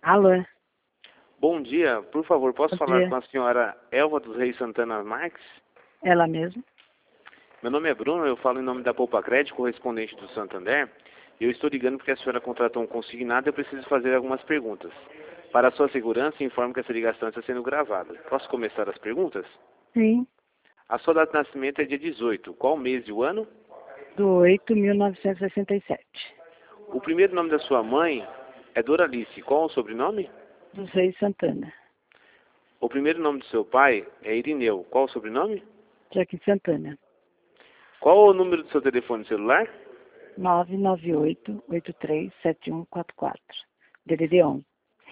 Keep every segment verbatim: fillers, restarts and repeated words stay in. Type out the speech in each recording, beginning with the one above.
Alô? Bom dia, por favor, posso Bom falar dia. com a senhora Elva dos Reis Santana Marques? Ela mesma? Meu nome é Bruno, eu falo em nome da Poupa Crédito, correspondente do Santander. Eu estou ligando porque a senhora contratou um consignado e eu preciso fazer algumas perguntas. Para a sua segurança, informo que essa ligação está sendo gravada. Posso começar as perguntas? Sim. A sua data de nascimento é dia dezoito. Qual mês e o ano? Do oito mil novecentos e sessenta e sete. O primeiro nome da sua mãe é Doralice. Qual o sobrenome? Dos Reis Santana. O primeiro nome do seu pai é Irineu. Qual o sobrenome? Joaquim Santana. Qual o número do seu telefone celular? nove nove oito, oito três sete um quatro quatro. D D D um.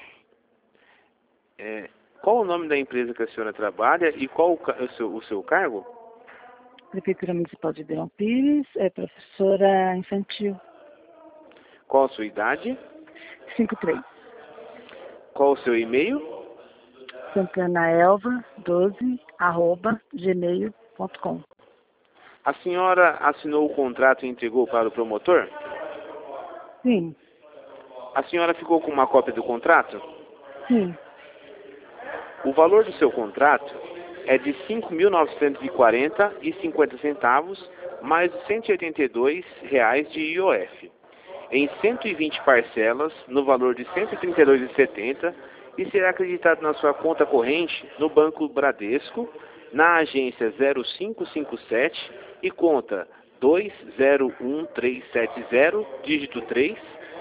É, qual o nome da empresa que a senhora trabalha e qual o, ca- o seu, o seu cargo? Prefeitura Municipal de Ribeirão Pires, é professora infantil. Qual a sua idade? cinquenta e três. Qual o seu e-mail? Santanaelva doze, arroba, gmail ponto com. A senhora assinou o contrato e entregou para o promotor? Sim, A senhora ficou com uma cópia do contrato? sim. O valor do seu contrato é de cinco mil novecentos e quarenta reais e cinquenta centavos mais cento e oitenta e dois reais de I O F, em cento e vinte parcelas no valor de cento e trinta e dois reais e setenta centavos e será acreditado na sua conta corrente no Banco Bradesco, na agência zero cinco cinco sete e conta dois zero um três sete zero, dígito três,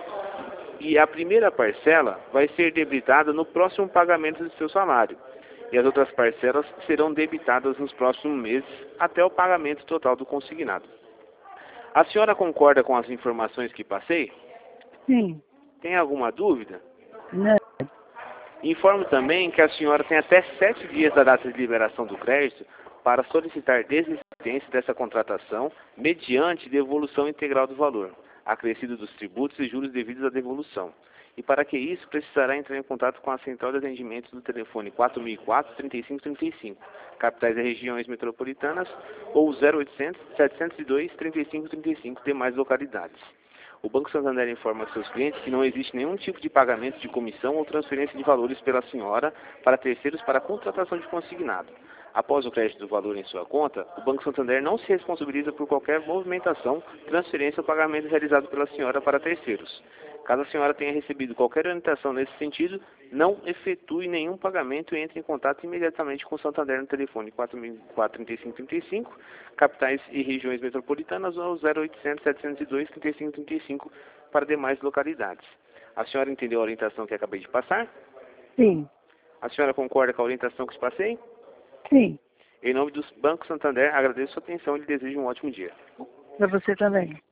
e a primeira parcela vai ser debitada no próximo pagamento do seu salário. E as outras parcelas serão debitadas nos próximos meses até o pagamento total do consignado. A senhora concorda com as informações que passei? Sim. Tem alguma dúvida? Não. Informo também que a senhora tem até sete dias da data de liberação do crédito para solicitar desistência dessa contratação mediante devolução integral do valor, acrescido dos tributos e juros devidos à devolução. E para que isso, precisará entrar em contato com a Central de Atendimento do telefone quatro mil e quatro, trinta e cinco trinta e cinco, capitais e regiões metropolitanas, ou zero oitocentos, setecentos e dois, trinta e cinco trinta e cinco, demais localidades. O Banco Santander informa a seus clientes que não existe nenhum tipo de pagamento de comissão ou transferência de valores pela senhora para terceiros para contratação de consignado. Após o crédito do valor em sua conta, o Banco Santander não se responsabiliza por qualquer movimentação, transferência ou pagamento realizado pela senhora para terceiros. Caso a senhora tenha recebido qualquer orientação nesse sentido, não efetue nenhum pagamento e entre em contato imediatamente com o Santander no telefone quatro mil e quatro, trinta e cinco trinta e cinco, capitais e regiões metropolitanas, ou zero oitocentos, setecentos e dois, trinta e cinco trinta e cinco para demais localidades. A senhora entendeu a orientação que acabei de passar? Sim. A senhora concorda com a orientação que te passei? Sim. Em nome do Banco Santander, agradeço a sua atenção e lhe desejo um ótimo dia. Para você também.